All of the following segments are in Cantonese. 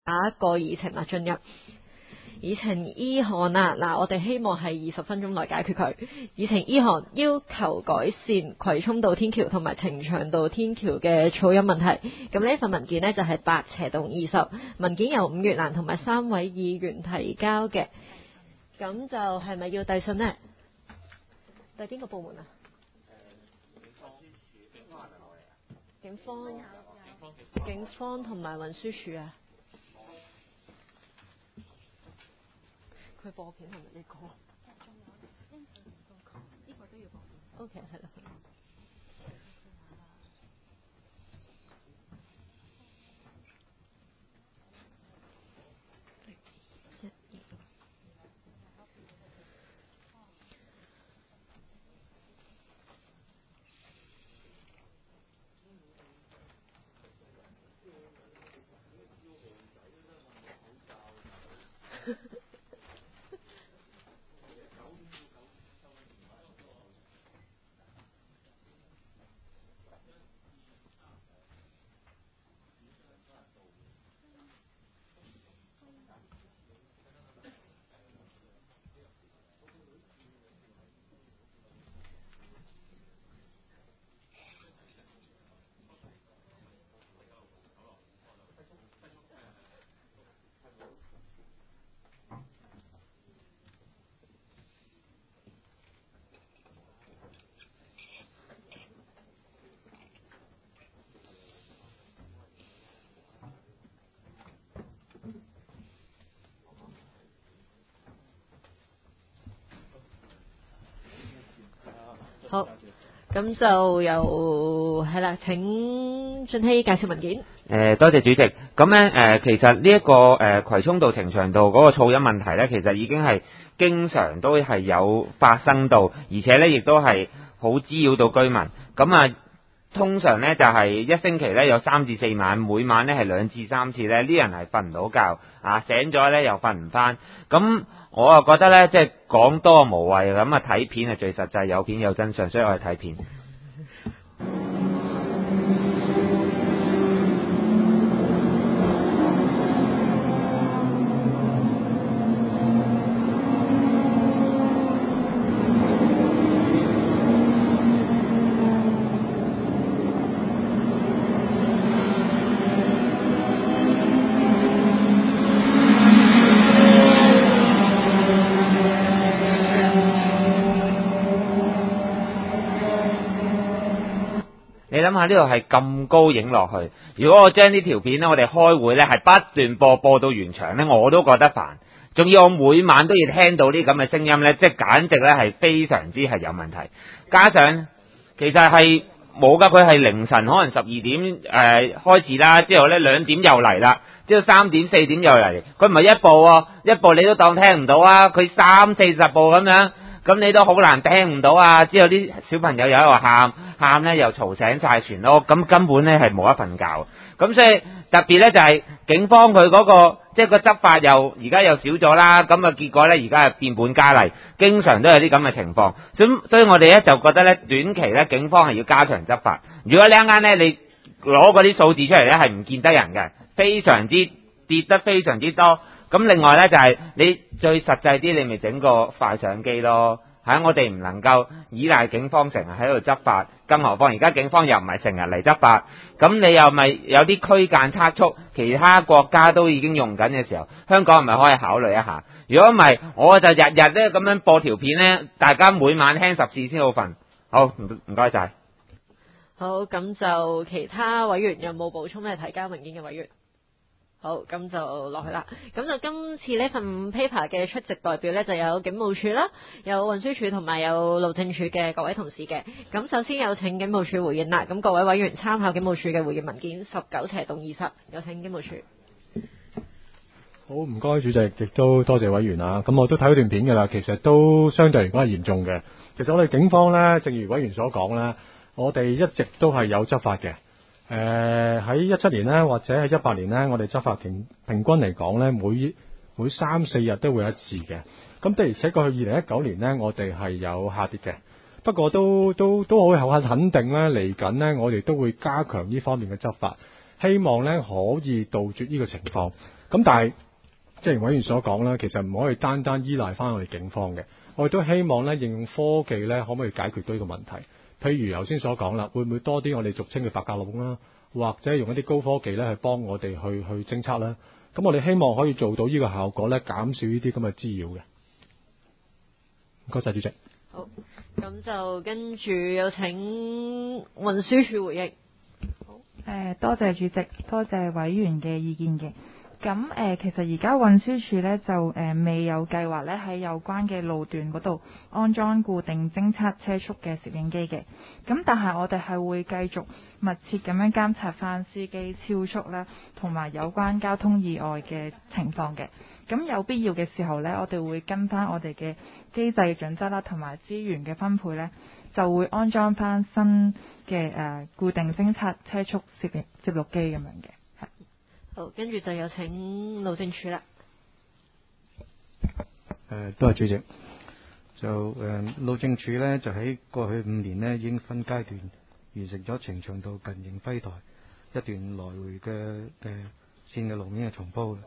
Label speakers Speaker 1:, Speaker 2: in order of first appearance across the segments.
Speaker 1: 下一個議程啦，進入議程 E 項啦。嗱，我哋希望係20分鐘內解決佢。議程 E 項要求改善葵涌道天橋同埋呈祥道天橋嘅噪音問題。咁呢份文件呢，就係8/20，文件由伍月蘭同埋3位議員提交嘅。咁就係咪要遞信呢？遞邊個部門啊？警方同埋運輸署啊？佢播片係咪呢個？呢個都要播片。OK， 係啦。好，咁就由係啦，請俊熙介紹文件。
Speaker 2: 多謝主席。咁咧其實呢一個葵涌道、呈祥道嗰個噪音問題咧，其實已經係經常都係有發生到，而且咧亦都係好滋擾到居民。咁啊，通常咧就係一星期咧有3至4晚，每晚咧係2至3次咧，啲人係瞓唔到覺啊，醒咗咧又瞓唔翻。咁我啊覺得咧，即係講多無謂，咁啊睇片係最實際，有片有真相，所以我係睇片。你諗下呢度係咁高影落去，如果我將呢條片呢，我哋開會呢係不斷播到完場呢，我都覺得煩。仲要我每晚都要聽到啲咁嘅聲音呢，即係簡直呢係非常之係有問題。加上其實係冇㗎，佢係凌晨可能12點開始啦，之後呢2點又嚟啦，之後3點4點又嚟，佢唔係一部喎，一部你都當聽唔到啊，佢30-40部咁樣。咁你都好難聽唔到啊！之後啲小朋友又喺度喊咧，又嘈醒晒全屋，咁根本咧係冇得瞓覺。咁所以特別咧就係警方佢嗰個即係個執法又而家又少咗啦。咁啊結果咧而家係變本加厲，經常都有啲咁嘅情況。所以我哋咧就覺得咧短期咧警方係要加強執法。如果呢一間咧你攞嗰啲數字出嚟咧係唔見得人嘅，非常之跌得非常之多。咁另外咧就係你最實際啲，你咪整個快相機咯。我哋唔能夠依賴警方成日喺度執法，更何況而家警方又唔係成日嚟執法。咁你又咪有啲區間測速，其他國家都已經用緊嘅時候，香港係咪可以考慮一下？如果唔係，我就日日咧咁樣播條片咧，大家每晚聽10次先好瞓。好，唔該晒。
Speaker 1: 好，咁就其他委員有冇補充咧？提交文件嘅委員。好，咁就落去啦。咁就今次呢份 paper 嘅出席代表呢，就有警務處啦，有運輸署同埋有路政署嘅各位同事嘅。咁首先有請警務處回應啦。咁各位委員參考警務處嘅回應文件19/20，有請警務處。
Speaker 3: 好，唔該主席，亦都多謝委員啊。咁我都睇咗段片㗎啦，其實都相對嚟講係嚴重嘅。其實我哋警方呢，正如委員所講呢，我哋一直都係有執法嘅。喺17年呢，或者係18年呢，我哋執法平均嚟講呢，每3-4日都會有一次嘅。咁的而且確去2019年呢，我哋係有下跌嘅。不過都好肯定呢，嚟緊呢，我哋都會加強呢方面嘅執法，希望呢可以杜絕呢個情況。 咁但係正如委員所講啦，其實唔可以單單依賴翻我哋警方嘅，我哋都希望咧應用科技咧，可唔可以解決到呢個問題？譬如頭先所講啦，會唔會多啲我哋俗稱嘅白鴿籠啦，或者用一啲高科技咧，去幫我哋去偵測啦？咁我哋希望可以做到呢個效果咧，減少呢啲咁嘅滋擾嘅。唔該晒，主席。
Speaker 1: 好，咁就跟住有請運輸署回應。
Speaker 4: 多謝主席，多謝委員嘅意見嘅。咁其實而家運輸署呢，就未有計劃呢喺有關嘅路段嗰度安裝固定偵測車速嘅攝影機嘅。咁但係我哋係會繼續密切咁樣監察翻司機超速啦，同埋有關交通意外嘅情況嘅。咁有必要嘅時候呢，我哋會跟翻我哋嘅機制準則啦，同埋資源嘅分配呢，就會安裝翻新嘅固定偵測車速攝錄機咁樣嘅。
Speaker 1: 好，跟住就有請路政署啦。
Speaker 5: 多謝主席。路政署呢，就喺過去5年呢已經分階段完成咗呈祥道近盈輝台一段來回嘅線嘅路面嘅重鋪。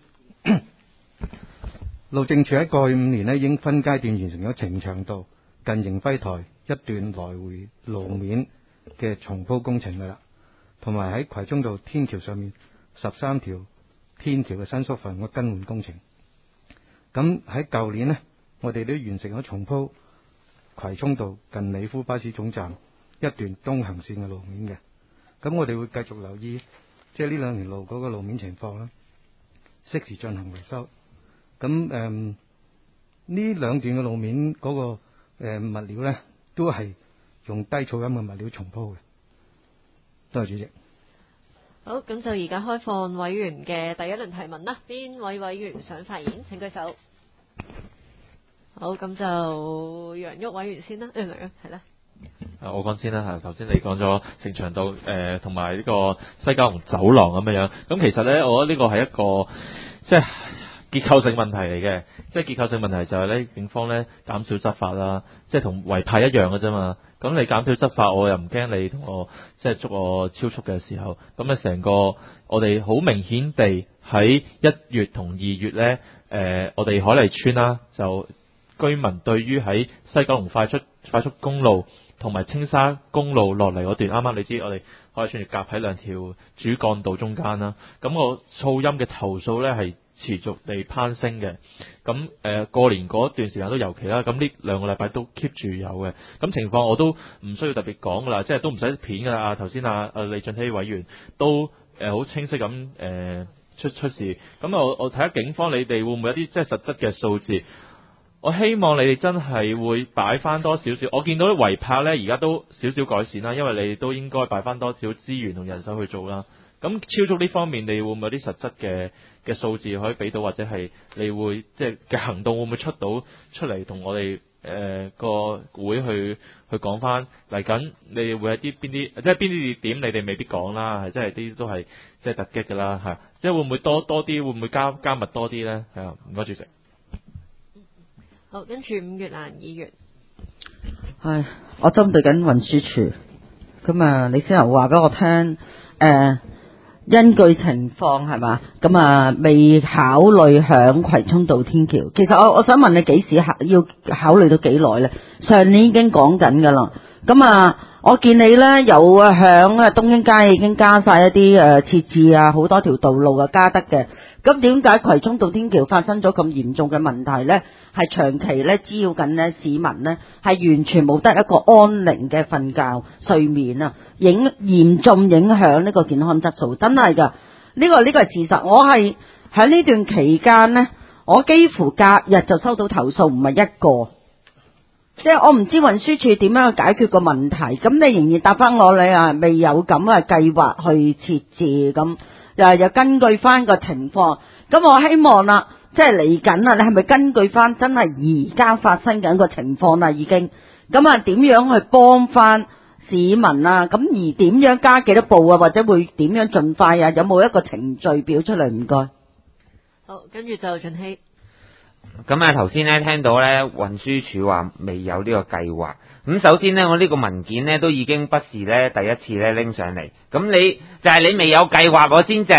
Speaker 5: 路政署喺過去5年呢已經分階段完成咗呈祥道近盈輝台一段來回路面嘅重鋪工程㗎啦，同埋喺葵涌道天橋上面13條天橋嘅伸縮份嘅更換工程。咁喺舊年呢，我哋都完成咗重鋪葵涌道近美孚巴士總站一段東行線嘅路面嘅。咁我哋會繼續留意即係呢兩條路嗰個路面情況啦，適時進行維修。咁呢兩段嘅路面嗰個物料呢，都係用低噪音嘅物料重鋪嘅。多謝主席。
Speaker 1: 好，咁就而家開放委員嘅第一輪提問啦。邊位委員想發言？請舉手。好，咁就楊旭委員先啦。係啦。
Speaker 6: 我講先啦嚇，頭先你講咗呈祥道同埋呢個西九龍走廊咁樣。咁其實呢，我覺得呢個係一個即係結構性問題嚟嘅。即係結構性問題就係呢，警方呢減少執法啦，即係同違派一樣嘅啫嘛。咁你減少執法，我又唔驚你同我即係捉我超速嘅時候，咁咧成個我哋好明顯地喺1月同2月呢，我哋海麗邨啦，就居民對於喺西九龍快速公路同埋青沙公路落嚟嗰段，啱啱你知我哋海麗邨要夾喺2條主幹道中間啦，咁個噪音嘅投訴呢係持續地攀升嘅。咁過年嗰段時間都尤其啦，咁呢2個禮拜都 keep 住有嘅。咁情況我都唔需要特別講噶啦，即係都唔使片噶啦。頭先李俊熙委員都好清晰咁出示。咁我睇下警方你哋會唔會有啲即係實質嘅數字？我希望你哋真係會擺翻多少少。我見到啲違泊呢，而家都少少改善啦，因為你哋都應該擺翻多少資源同人手去做啦。咁超速呢方面，你會唔會有啲實質嘅數字可以俾到，或者係你會即係嘅行動會唔會出嚟同我哋個會去講翻嚟緊？你哋會有啲邊啲，即係邊啲點你哋未必講啦，係即係啲都係即係突擊㗎啦，係即係會唔會多啲？會唔會加密多啲咧？係啊，唔該主席。
Speaker 1: 好，跟住伍月蘭議員。
Speaker 7: 係，我針對緊運輸署。咁李先生話俾我聽，根據情況係嘛，咁未考慮響葵涌道天橋。其實我想問你幾時要考慮到幾耐咧？上年已經講緊噶啦。咁我見你咧有響東京街已經加晒一啲設置啊，好多條道路加得嘅。咁點解葵涌道天橋發生咗咁嚴重嘅問題咧？係長期咧滋擾緊咧市民咧，係完全冇得一個安寧嘅瞓覺睡眠啊，嚴重影響呢個健康質素，真係噶，呢個係事實。我係喺呢段期間咧，我幾乎隔日就收到投訴，唔係一個。即係我唔知運輸署點樣去解決個問題，咁你仍然答翻我，你未有咁嘅計劃去設置，咁又根據翻個情況，咁我希望啦，即係嚟緊啦，你係咪根據翻真係而家發生緊個情況啦已經，咁點樣去幫翻市民啊？咁而點樣加幾多步啊？或者會點樣盡快啊？有冇一個程序表出嚟？唔該。
Speaker 1: 好，跟住就俊熙。
Speaker 2: 咁頭先咧聽到咧運輸署話未有呢個計劃。咁首先咧，我呢個文件咧都已經不是咧第一次咧拎上嚟。咁你就係你未有計劃，我先就係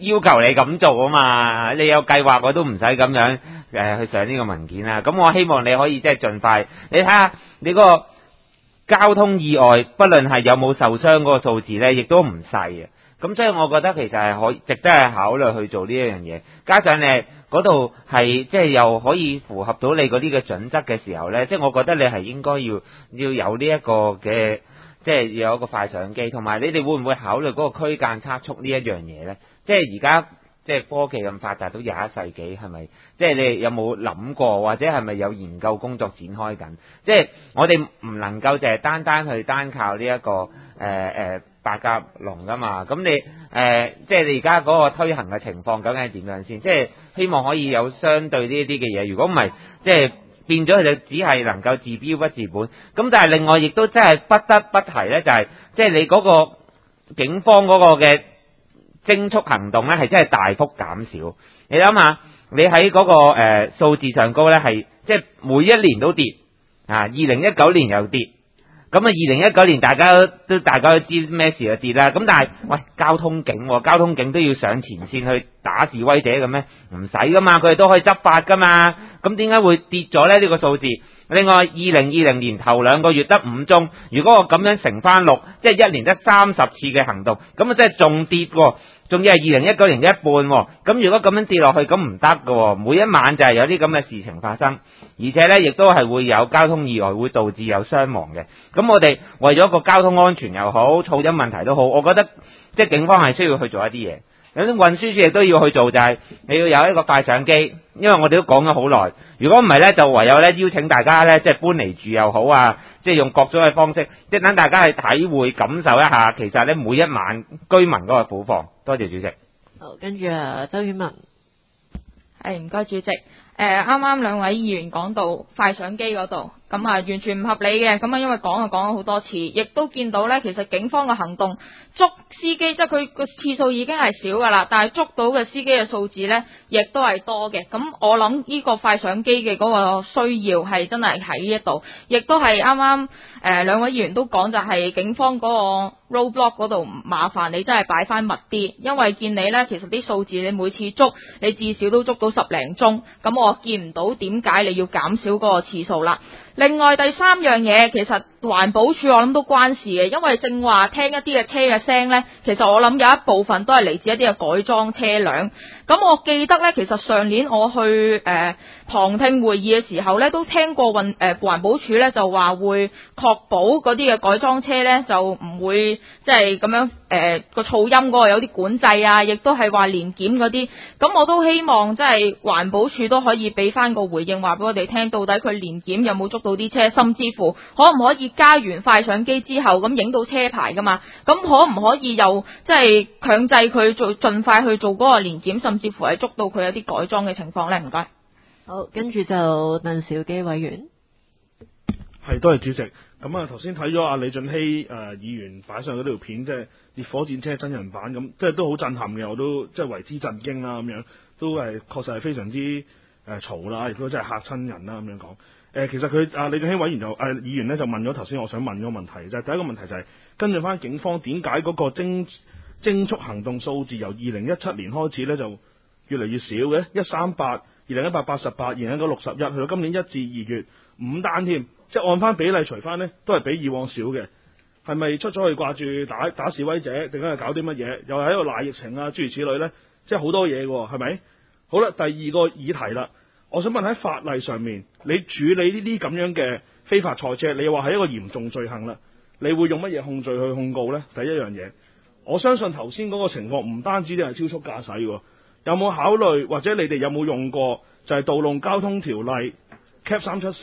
Speaker 2: 要求你咁做啊嘛，你有計劃我都唔使咁樣去上呢個文件啦。咁我希望你可以即係盡快，你睇下你個交通意外，不論係有冇受傷嗰個數字呢，亦都唔細嘅。咁所以我覺得其實係可以值得係考慮去做呢一樣嘢，加上你嗰度係即係又可以符合到你嗰啲嘅準則嘅時候呢，即係我覺得你係應該要有呢一個嘅，即係要有一個快相機，同埋你哋會唔會考慮嗰個區間測速呢一樣嘢呢？即係而家即係科技咁發達到21世紀，係咪？即係你有冇諗過，或者係咪有研究工作展開緊？即係我哋唔能夠淨係單靠呢一個白鴿籠噶嘛，咁你即係你而家嗰個推行嘅情況究竟係點樣先？即係希望可以有相對呢啲嘅嘢，如果唔係，即係變咗佢就只係能夠治標不治本。咁但係另外亦都真係不得不提呢，就係即係你嗰個警方嗰個嘅偵速行動呢，係真係大幅減少。你諗下，你喺嗰個數字上高呢，係即係每一年都跌啊，2019年又跌。咁啊，2019年大家都知咩事就跌啦。咁但係，喂，交通警都要上前線去打示威者嘅咩？唔使噶嘛，佢哋都可以執法噶嘛。咁點解會跌咗呢？呢個數字。另外，2020年頭2個月得5宗，如果我咁樣乘翻6，即係一年得30次嘅行動，咁啊即係仲跌喎。仲要係2019年嘅一半喎，咁如果咁樣跌落去，咁唔得㗎。每一晚就係有啲咁嘅事情發生，而且呢亦都係會有交通意外，會導致有傷亡嘅。咁我哋為咗個交通安全又好，噪音問題都好，我覺得即係警方係需要去做一啲嘢。有啲運輸署亦都要去做，就係你要有一個快相機，因為我哋都講咗好耐。如果唔係呢，就唯有呢邀請大家呢，即係搬嚟住又好啊，即係用各種嘅方式，即係等大家去體會感受一下，其實呢每一晚居民嗰個苦況。多謝主席。
Speaker 1: 好，跟住周婉文。
Speaker 8: 係，唔該主席。啱啱兩位議員講到快相機嗰度，咁啊完全唔合理嘅。咁啊因為講咗好多次，亦都見到呢，其實警方嘅行動捉司機，即係佢個次數已經係少噶啦，但係捉到嘅司機嘅數字呢，亦都係多嘅。咁我諗呢個快相機嘅嗰個需要係真係喺呢一度，亦都係啱啱兩位議員都講，就係警方嗰個 roadblock 嗰度麻煩你真係擺翻密啲，因為見你呢，其實啲數字你每次捉你至少都捉到10零宗，咁我見唔到點解你要減少嗰個次數啦。另外第三樣嘢，其實環保署我諗都關事嘅，因為正話聽一啲嘅車嘅聲呢，其實我諗有一部分都係嚟自一啲嘅改裝車輛。咁我記得呢，其實上年我去旁聽會議嘅時候呢，都聽過環保署呢就話會確保嗰啲嘅改裝車呢就唔會即係咁樣個噪音嗰個有啲管制啊，亦都係話年檢嗰啲。咁我都希望即係環保署都可以俾翻個回應，話俾我哋聽，到底佢年檢有冇捉到啲車，甚至乎可唔可以加完快相機之後咁影到車牌噶嘛？咁可唔可以又即係強制佢盡快去做嗰個年檢，甚至乎係捉到佢有啲改裝嘅情況呢？唔該。
Speaker 1: 好，跟住就鄧兆基委員。
Speaker 9: 係，多謝主席。咁啊，頭先睇咗阿李俊熙議員擺上嗰條片，即係烈火戰車真人版，咁即係都好震撼嘅，我都即係為之震驚啦，咁樣都係確實係非常之嘈啦，亦都真係嚇親人啦，咁樣講。其實佢李俊熙委員議員呢就問咗頭先我想問嗰個問題，就係第一個問題就係跟住翻警方點解嗰個偵速行動數字由2017年開始呢就越嚟越少嘅，138、2018 88、2019 61，去到今年1至2月5單添，即係按翻比例除翻呢，都係比以往少嘅。係咪出咗去掛住打示威者，定係搞啲乜嘢？又係喺度賴疫情啊，諸如此類呢？即係好多嘢喎，係咪？好啦，第二個議題啦，我想問喺法例上面，你處理呢啲咁樣嘅非法賽車，你話係一個嚴重罪行啦，你會用乜嘢控罪去控告呢？第一樣嘢，我相信頭先嗰個情況唔單止係超速駕駛喎，有冇考慮或者你哋有冇用過就係道路交通條例 Cap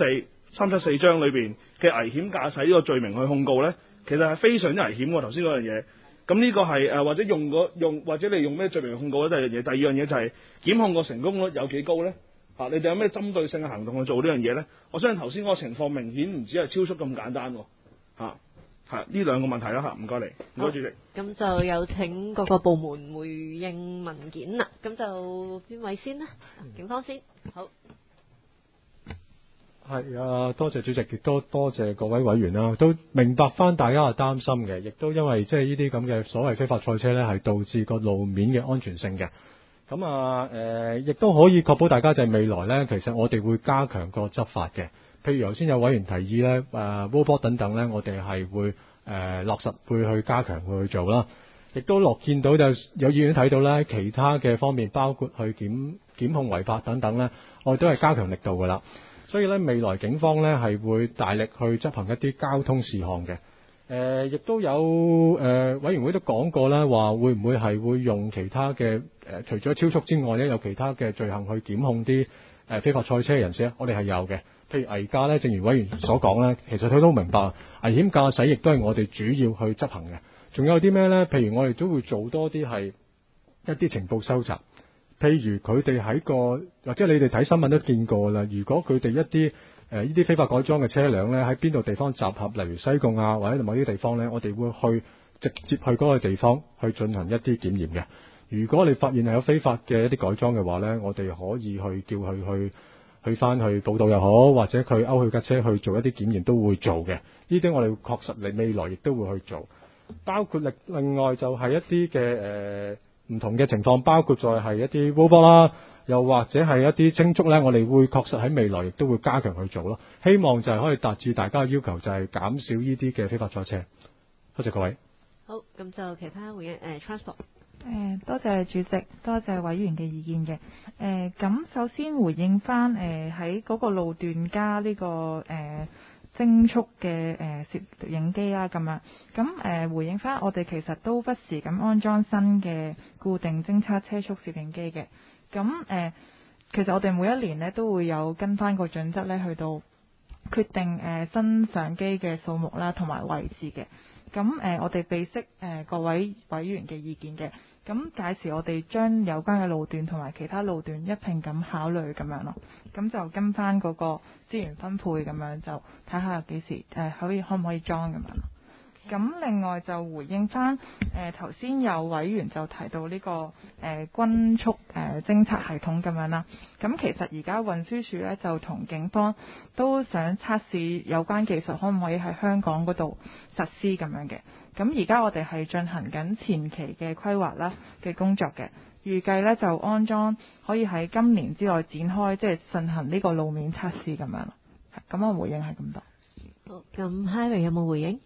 Speaker 9: 374章裏邊嘅危險駕駛呢個罪名去控告呢？其實係非常之危險喎，頭先嗰樣嘢。咁呢個係或者或者你用咩罪名控告呢？第二樣嘢，第二樣嘢就係檢控個成功率有幾高呢？你哋有咩針對性嘅行動去做呢樣嘢呢？我相信頭先嗰個情況明顯唔止係超速咁簡單喎。係呢兩個問題啦嚇，唔該你，唔該主席。
Speaker 1: 咁就有請各個部門回應文件啦。咁就邊位先呢？警方先。好。
Speaker 3: 係啊，多謝主席，亦都多謝各位委員啦，都明白翻大家嘅擔心嘅，亦都因為即係呢啲咁嘅所謂非法賽車呢，係導致個路面嘅安全性嘅。咁亦都可以確保大家就係未來呢，其實我哋會加強個執法嘅。譬如頭先有委員提議呢，roadblock 等等呢，我哋係會落實會去加強會去做啦。亦都見到就有議員睇到呢，其他嘅方面包括去檢控違法等等呢，我哋都係加強力度㗎啦。所以咧，未來警方咧係會大力去執行一啲交通事項嘅。亦都有委員會都講過咧，話會唔會係會用其他嘅除咗超速之外咧，有其他嘅罪行去檢控啲非法賽車人士咧？我哋係有嘅。譬如危駕咧，正如委員所講咧，其實佢都明白危險駕駛亦都係我哋主要去執行嘅。仲有啲咩咧？譬如我哋都會做多啲係一啲情報收集。譬如佢哋喺或者你哋睇新聞都見過啦。如果佢哋一啲呢啲非法改裝嘅車輛咧，喺邊度地方集合，例如西貢啊，或者某啲地方咧，我哋會直接去嗰個地方去進行一啲檢驗嘅。如果你發現係有非法嘅一啲改裝嘅話咧，我哋可以去叫佢去翻去報道又好，或者佢勾佢架車去做一啲檢驗都會做嘅。呢啲我哋確實未來亦都會去做，包括另外就係一啲嘅唔同嘅情況，包括在係一啲 roadblock 啦，又或者係一啲清速呢，我哋會確實喺未來亦都會加強去做咯。希望就係可以達至大家嘅要求，就係減少呢啲嘅非法賽車。多謝各位。
Speaker 1: 好，咁就其他回應transport。
Speaker 4: 多謝主席，多謝委員嘅意見嘅。咁首先回應翻喺嗰個路段加呢個偵速嘅攝影機啦，咁樣咁回應翻，我哋其實都不時咁安裝新嘅固定偵測車速攝影機嘅。咁其實我哋每一年呢都會有跟翻個準則呢去到決定新相機嘅數目啦，同埋位置嘅。咁我哋備悉各位委員嘅意見嘅。咁屆時我哋將有關嘅路段同埋其他路段一併咁考慮咁樣咯。咁就跟翻嗰個資源分配咁樣，就睇下幾時可唔可以裝咁樣咯。咁另外就回應翻頭先有委員就提到呢個均速偵測系統咁樣啦。咁其實而家運輸署呢，就同警方都想測試有關技術可唔可以喺香港嗰度實施咁樣嘅。咁而家我哋係進行緊前期嘅規劃啦嘅工作嘅，預計呢就安裝可以喺今年之內展開，即係進行呢個路面測試咁樣。咁我回應係咁多。
Speaker 1: 好，咁 Harry 有冇回應？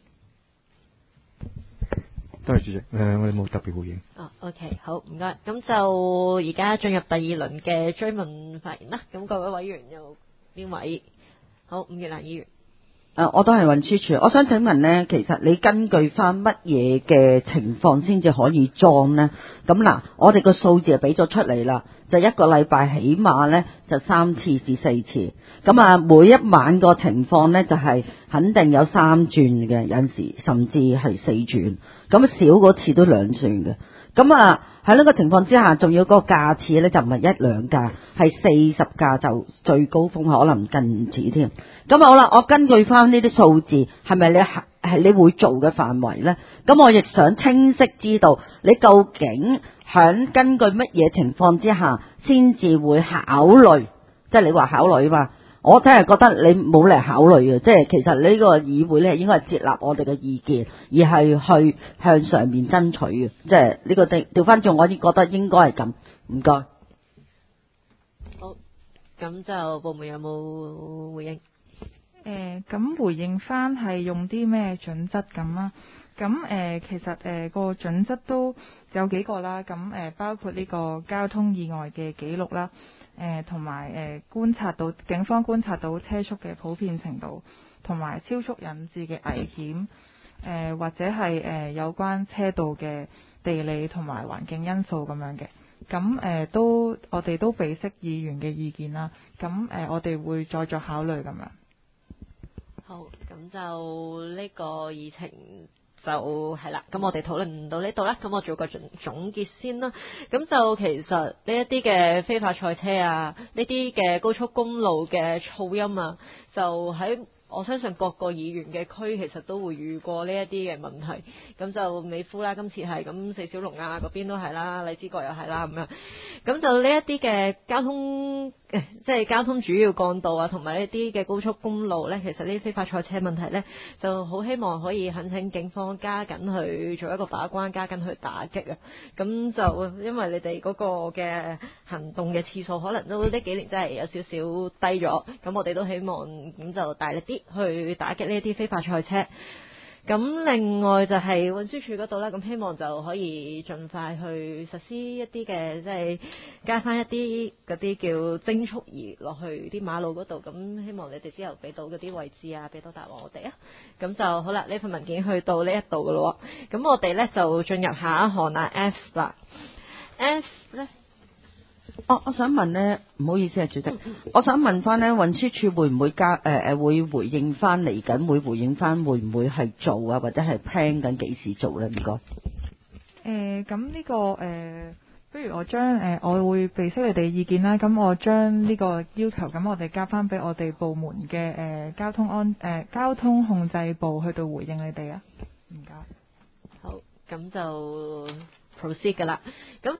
Speaker 3: 多謝主席，我哋冇特別回應。
Speaker 1: OK， 好，唔該。咁就而家進入第二輪嘅追問發言啦。咁各位委員有邊位？好，伍月蘭議員。
Speaker 7: 我都係運輸署，我想請問呢，其實你根據翻乜嘢嘅情況先至可以裝呢？咁嗱，我哋個數字就俾咗出嚟啦，就一個禮拜起碼呢就3次至4次，咁每一晚個情況呢就係肯定有3轉嘅，有陣時甚至係4轉，咁少嗰次都2轉嘅。咁喺呢個情況之下，仲要個架次呢就唔係1-2架，係40架，就最高峰可能更唔止添。咁好啦，我根據翻呢啲數字，係咪你會做嘅範圍呢？咁我亦想清晰知道你究竟響根據乜嘢情況之下，先至會考慮，即係你話考慮嘛？我真係覺得你冇嚟考慮嘅，即係其實呢個議會呢應該係接納我哋嘅意見，而係去向上面爭取嘅，即係呢個調翻轉，我已經覺得應該係咁。唔該。
Speaker 1: 好，咁就部門有冇回應？
Speaker 4: 咁回應翻係用啲咩準則咁啦？咁其實個準則都有幾個啦。咁包括呢個交通意外嘅記錄啦。同埋警方觀察到車速嘅普遍程度，同埋超速引致嘅危險，或者係有關車道嘅地理同埋環境因素咁樣嘅。咁我哋都備悉議員嘅意見啦。咁我哋會再作考慮咁樣。
Speaker 1: 好，咁就呢個議程就係啦，咁我哋討論到呢度啦，咁我做個總結先啦。咁就其實呢一啲嘅非法賽車啊，呢啲嘅高速公路嘅噪音啊，就喺我相信各個議員嘅區其實都會遇過呢一啲嘅問題。咁就美孚啦，今次係咁四小龍啊嗰邊都係啦，荔枝角又係啦咁樣。咁就呢一啲嘅交通即係交通主要幹道啊，同埋呢啲嘅高速公路呢，其實呢啲非法賽車問題呢，就好希望可以懇請警方加緊去做一個把關，加緊去打擊啊。咁就因為你哋嗰個嘅行動嘅次數可能都呢幾年真係有少少低咗，咁我哋都希望咁就大力啲去打擊呢啲非法賽車。咁另外就係運輸署嗰度啦，咁希望就可以盡快去實施一啲嘅，即係加翻一啲嗰啲叫增速儀落去啲馬路嗰度。咁希望你哋之後俾到嗰啲位置啊，俾到答案我哋啊。咁就好啦，呢份文件去到呢一度噶咯。咁我哋呢就進入下一項啦 F 啦。F 呢？
Speaker 7: 我想問呢，唔好意思啊，主席，我想問翻呢，運輸署會唔會會回應翻嚟緊，會回應翻會唔會係做啊，或者係 plan 緊幾時做呢？唔該。
Speaker 4: 咁呢個不如我將我會備悉你哋意見啦。咁我將呢個要求，咁我哋交翻俾我哋部門嘅交通控制部去到回應你哋啊。唔該。
Speaker 1: 好，咁就 proceed 噶啦。咁